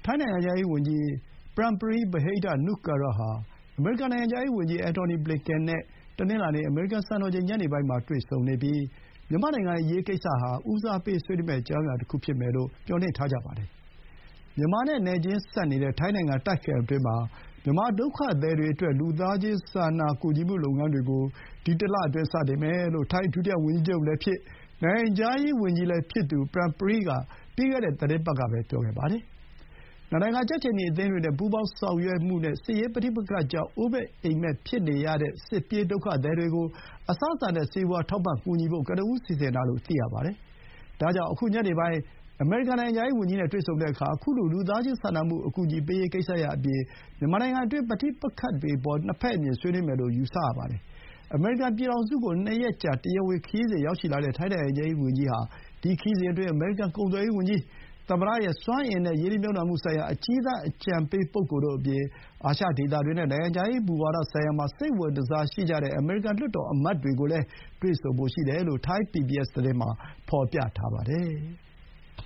ထိုင်းနိုင်ငံခြားရေးဝန်ကြီး Parnpree Bahiddha-Nukara ဟာ အမေရိကန်နိုင်ငံခြားရေးဝန်ကြီး Antony Blinken နဲ့ တနင်္လာနေ့ အမေရိကန်စံတော်ချိန်ညနေပိုင်းမှာတွေ့ဆုံနေပြီး မြန်မာ့နိုင်ငံရေးကိစ္စဟာ ဦးစားပေးဆွေးနွေးမယ့် အကြောင်းအရာတခုဖြစ်မယ်လို့ မျှော်လင့်ထားကြပါတယ်။ မြန်မာနဲ့နယ်ချင်းစပ်နေတဲ့ ထိုင်းနိုင်ငံ တာ့ခ်ခရိုင်အတွင်းမှာ မြန်မာဒုက္ခသည်တွေအတွက် လူသားချင်းစာနာကူညီမှုလုပ်ငန်းတွေကို ဒီတလအတွင်း စတင်မယ်လို့ ထိုင်း ဒုတိယဝန်ကြီးချုပ်လည်းဖြစ်၊ နိုင်ငံခြားရေးဝန်ကြီးလည်းဖြစ်သူ Parnpree က ပြီးခဲ့တဲ့သီတင်းပတ်ကပဲ ပြောခဲ့ပါတယ်။ နှစ်နိုင်ငံ ကြက်ခြေနီအသင်းတွေနဲ့ ပူးပေါင်းဆောင်ရွက်မှုနဲ့ စစ်ရေးပဋိပက္ခကြောင့် အိုးမဲ့အိမ်မဲ့ဖြစ်နေရတဲ့ စစ်ပြေးဒုက္ခသည်တွေကို အစားအစာနဲ့ ဆေးဝါး ထောက်ပံ့ကူညီဖို့ ကနဦး စီစဥ်တာလို့ သိရပါတယ်။ ဒါကြောင့် အခုညနေပိုင်း အမေရိကန်နိုင်ငံခြားရေးဝန်ကြီးနဲ့တွေ့ဆုံတဲ့အခါ ခုလို လူသားချင်းစာနာမှုအကူအညီပေးရေးကိစ္စရပ်အပြင် မြန်မာနိုင်ငံအတွင်း ပဋိပက္ခတွေအပေါ် နှစ်ဘက်အမြင်ဆွေးနွေးမယ်လို့ ယူဆရပါတယ်။ အမေရိကန်ပြည်ထောင်စုကို ၂ ရက်ကြာ တရားဝင်ခရီးစဥ်ရောက်ရှိလာတဲ့ ထိုင်းနိုင်ငံခြားရေးဝန်ကြီးဟာ ဒီခရီးစဥ်အတွင်း အမေရိကန်ကုန်သွယ်ရေးဝန်ကြီး၊ သမ္မတရဲ့ စွမ်းအင်နဲ့ ရင်းနှီးမြှုပ်နှံမှုဆိုင်ရာ အကြီးတန်းအကြံပေးပုဂ္ဂိုလ်တို့အပြင် အာရှဒေသတွင်းနဲ့ နိုင်ငံခြားရေးမူဝါဒဆိုင်ရာမှာ စိတ်ဝင်တစားရှိကြတဲ့ အမေရိကန်လွှတ်တော်အမတ်တွေကိုလည်း တွေ့ဆုံဖို့ရှိတယ်လို့ ထိုင်း PBS သတင်းမှာ ဖော်ပြထားပါတယ်။